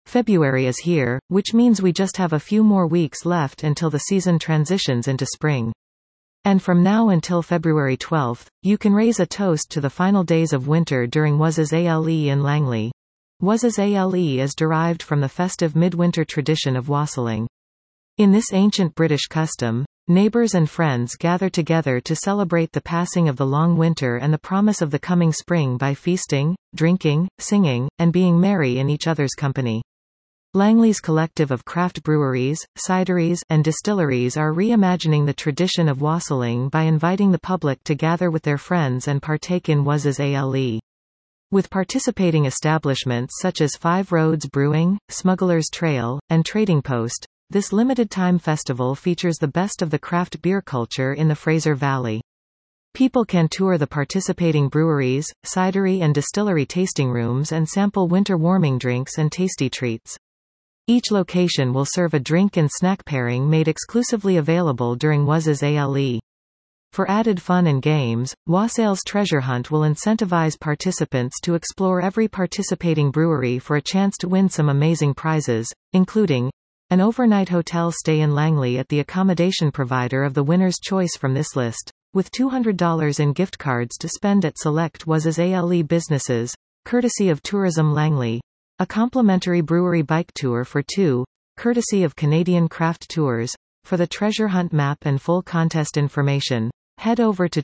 February is here, which means we just have a few more weeks left until the season transitions into spring. And from now until February 12th, you can raise a toast to the final days of winter during Wuzzes Ale in Langley. Wuzzes Ale is derived from the festive midwinter tradition of wassailing. In this ancient British custom, neighbours and friends gather together to celebrate the passing of the long winter and the promise of the coming spring by feasting, drinking, singing, and being merry in each other's company. Langley's collective of craft breweries, cideries, and distilleries are reimagining the tradition of wassailing by inviting the public to gather with their friends and partake in Wuzzes Ale. With participating establishments such as Five Roads Brewing, Smuggler's Trail, and Trading Post, this limited-time festival features the best of the craft beer culture in the Fraser Valley. People can tour the participating breweries, cidery and distillery tasting rooms and sample winter warming drinks and tasty treats. Each location will serve a drink and snack pairing made exclusively available during Wuzzes Ale. For added fun and games, Wassail's Treasure Hunt will incentivize participants to explore every participating brewery for a chance to win some amazing prizes, including an overnight hotel stay in Langley at the accommodation provider of the winner's choice from this list, with $200 in gift cards to spend at select Wuzzes Ale businesses, courtesy of Tourism Langley. A complimentary brewery bike tour for two, courtesy of Canadian Craft Tours. For the treasure hunt map and full contest information, head over to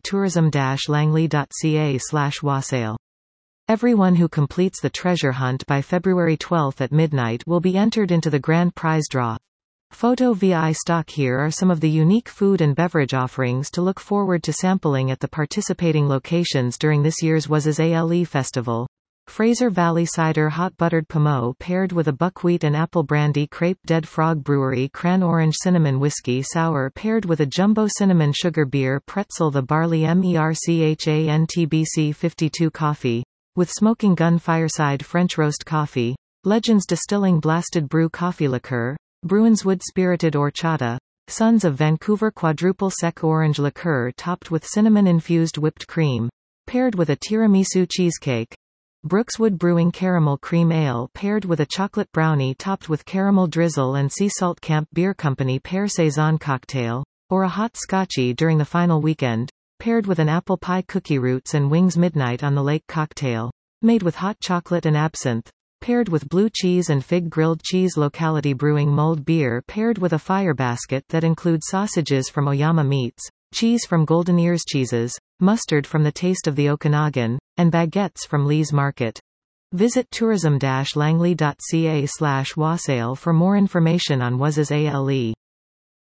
tourism-langley.ca/wassail. Everyone who completes the treasure hunt by February 12 at midnight will be entered into the grand prize draw. Photo VI stock. Here are some of the unique food and beverage offerings to look forward to sampling at the participating locations during this year's Wuzzes Ale Festival. Fraser Valley Cider Hot Buttered Pommeau paired with a buckwheat and apple brandy crepe. Dead Frog Brewery Cran Orange Cinnamon Whiskey Sour paired with a jumbo cinnamon sugar beer pretzel. The Barley Merchantbc 52 Coffee with Smoking Gun Fireside French Roast Coffee. Legends Distilling Blasted Brew Coffee Liqueur. Bruinswood Spirited Horchata. Sons of Vancouver Quadruple Sec Orange Liqueur topped with cinnamon-infused whipped cream. Paired with a tiramisu cheesecake. Brookswood Brewing Caramel Cream Ale paired with a chocolate brownie topped with caramel drizzle. And Sea Salt Camp Beer Company Pear Saison Cocktail. Or a hot scotchy during the final weekend, paired with an apple pie cookie. Roots and Wings Midnight on the Lake Cocktail. Made with hot chocolate and absinthe. Paired with blue cheese and fig grilled cheese. Locality Brewing Mulled Beer paired with a fire basket that includes sausages from Oyama Meats, cheese from Golden Ears Cheeses, mustard from the Taste of the Okanagan, and baguettes from Lee's Market. Visit tourism-langley.ca/wassail for more information on Wuzzes Ale.